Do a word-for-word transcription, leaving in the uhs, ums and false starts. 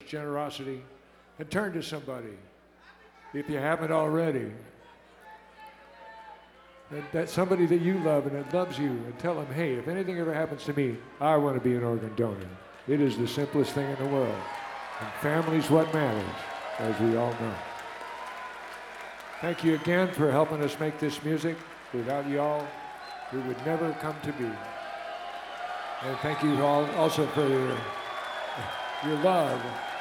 generosity, and turn to somebody, if you haven't already. That, that somebody that you love and that loves you, and tell them, hey, if anything ever happens to me, I want to be an organ donor. It is the simplest thing in the world. And family's what matters, as we all know. Thank you again for helping us make this music. Without y'all, we would never come to be. And thank you all also for your, your love